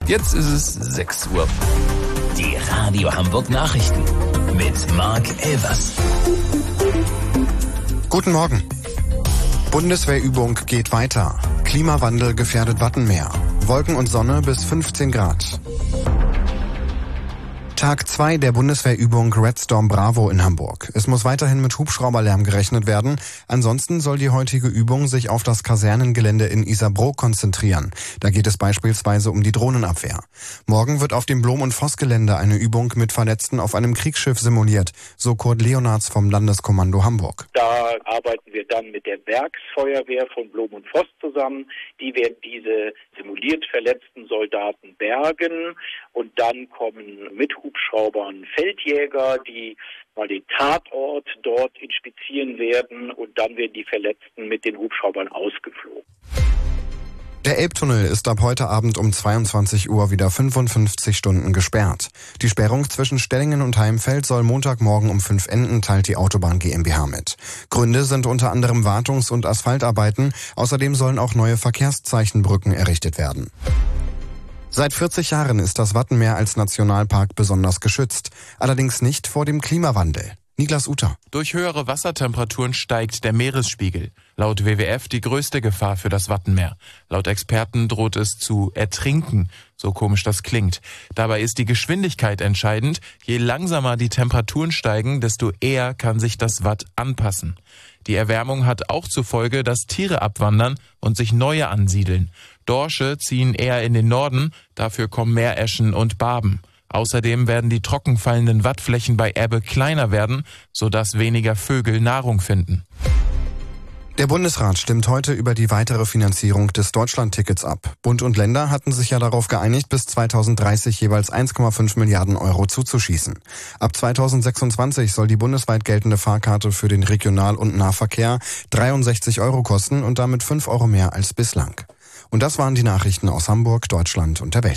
Jetzt ist es 6 Uhr. Die Radio Hamburg Nachrichten mit Marc Elvers. Guten Morgen. Bundeswehrübung geht weiter. Klimawandel gefährdet Wattenmeer. Wolken und Sonne bis 15 Grad. Tag 2 der Bundeswehrübung Red Storm Bravo in Hamburg. Es muss weiterhin mit Hubschrauberlärm gerechnet werden. Ansonsten soll die heutige Übung sich auf das Kasernengelände in Isarbrook konzentrieren. Da geht es beispielsweise um die Drohnenabwehr. Morgen wird auf dem Blom- und Voss-Gelände eine Übung mit Verletzten auf einem Kriegsschiff simuliert, so Kurt Leonards vom Landeskommando Hamburg. Da arbeiten wir dann mit der Werksfeuerwehr von Blom und Voss zusammen. Die werden diese simuliert verletzten Soldaten bergen und dann kommen mit Hubschraubern Feldjäger, die mal den Tatort dort inspizieren werden und dann werden die Verletzten mit den Hubschraubern ausgeflogen. Der Elbtunnel ist ab heute Abend um 22 Uhr wieder 55 Stunden gesperrt. Die Sperrung zwischen Stellingen und Heimfeld soll Montagmorgen um 5 enden, teilt die Autobahn GmbH mit. Gründe sind unter anderem Wartungs- und Asphaltarbeiten. Außerdem sollen auch neue Verkehrszeichenbrücken errichtet werden. Seit 40 Jahren ist das Wattenmeer als Nationalpark besonders geschützt. Allerdings nicht vor dem Klimawandel. Niklas Uter. Durch höhere Wassertemperaturen steigt der Meeresspiegel. Laut WWF die größte Gefahr für das Wattenmeer. Laut Experten droht es zu ertrinken, so komisch das klingt. Dabei ist die Geschwindigkeit entscheidend. Je langsamer die Temperaturen steigen, desto eher kann sich das Watt anpassen. Die Erwärmung hat auch zur Folge, dass Tiere abwandern und sich neue ansiedeln. Dorsche ziehen eher in den Norden, dafür kommen Meeräschen und Barben. Außerdem werden die trockenfallenden Wattflächen bei Ebbe kleiner werden, sodass weniger Vögel Nahrung finden. Der Bundesrat stimmt heute über die weitere Finanzierung des Deutschlandtickets ab. Bund und Länder hatten sich ja darauf geeinigt, bis 2030 jeweils 1,5 Milliarden Euro zuzuschießen. Ab 2026 soll die bundesweit geltende Fahrkarte für den Regional- und Nahverkehr 63 Euro kosten und damit 5 Euro mehr als bislang. Und das waren die Nachrichten aus Hamburg, Deutschland und der Welt.